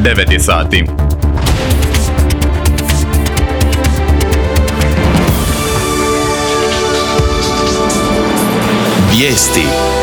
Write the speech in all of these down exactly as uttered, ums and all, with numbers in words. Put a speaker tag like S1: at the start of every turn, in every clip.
S1: devet je sati.
S2: Vijesti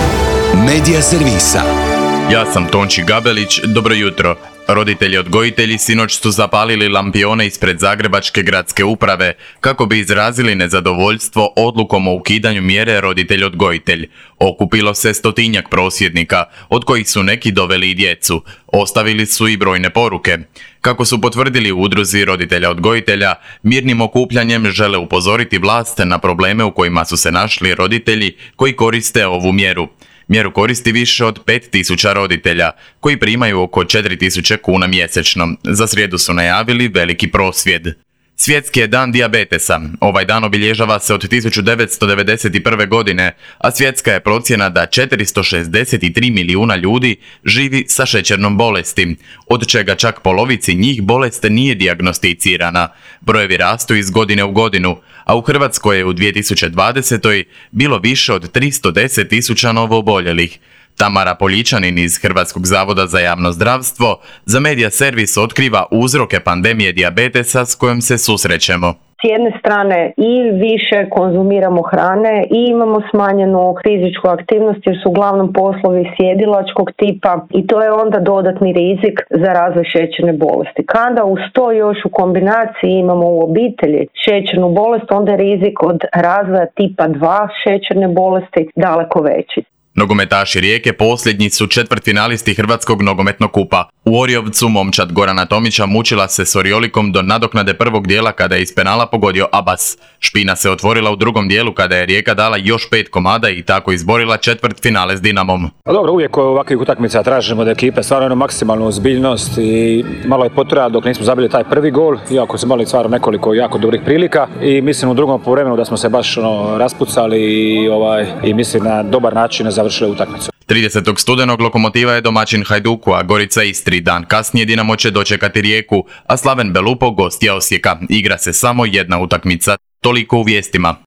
S2: Medija servisa.
S1: Ja sam Tonči Gabelić, dobro jutro. Roditelji odgojitelji sinoć su zapalili lampione ispred Zagrebačke gradske uprave kako bi izrazili nezadovoljstvo odlukom o ukidanju mjere roditelj-odgojitelj. Okupilo se stotinjak prosvjednika, od kojih su neki doveli i djecu. Ostavili su i brojne poruke. Kako su potvrdili u udruzi roditelja-odgojitelja, mirnim okupljanjem žele upozoriti vlast na probleme u kojima su se našli roditelji koji koriste ovu mjeru. Mjeru koristi više od pet tisuća roditelja, koji primaju oko četiri tisuće kuna mjesečno. Za srijedu su najavili veliki prosvjed. Svjetski je dan dijabetesa. Ovaj dan obilježava se od tisuću devetsto devedeset prve. godine, a svjetska je procjena da četiristo šezdeset tri milijuna ljudi živi sa šećernom bolesti, od čega čak polovici njih bolest nije dijagnosticirana. Brojevi rastu iz godine u godinu, a u Hrvatskoj je u dvije tisuće dvadesetoj. bilo više od tristo deset tisuća novooboljelih. Tamara Poljičanin iz Hrvatskog zavoda za javno zdravstvo za Medija servis otkriva uzroke pandemije dijabetesa s kojom se susrećemo.
S3: S jedne strane i više konzumiramo hrane i imamo smanjenu fizičku aktivnost jer su uglavnom poslovi sjedilačkog tipa i to je onda dodatni rizik za razvoj šećerne bolesti. Kada uz to još u kombinaciji imamo u obitelji šećernu bolest, onda je rizik od razvoja tipa dva šećerne bolesti daleko veći.
S1: Nogometaši Rijeke posljednji su četvrtfinalisti Hrvatskog nogometnog kupa. U Orjovcu momčad Gorana Tomića mučila se s Orjolikom do nadoknade prvog dijela kada je iz penala pogodio Abbas. Špina se otvorila u drugom dijelu kada je Rijeka dala još pet komada i tako izborila četvrtfinale s Dinamom.
S4: A dobro, uvijek ovakvih utakmica tražimo od ekipe stvarno jednu maksimalnu ozbiljnost i malo je potreba dok nismo zabili taj prvi gol, iako smo imali stvarno nekoliko jako dobrih prilika i mislim u drugom povremenu da smo se baš ono, raspucali i, ovaj, i mislim na dobar način završili utakmicu.
S1: tridesetog studenog Lokomotiva je domaćin Hajduku, a Gorica Istri. Dan kasnije Dinamo će dočekati Rijeku, a Slaven Belupo gost je Osijeka. Igra se samo jedna utakmica. Toliko u vijestima.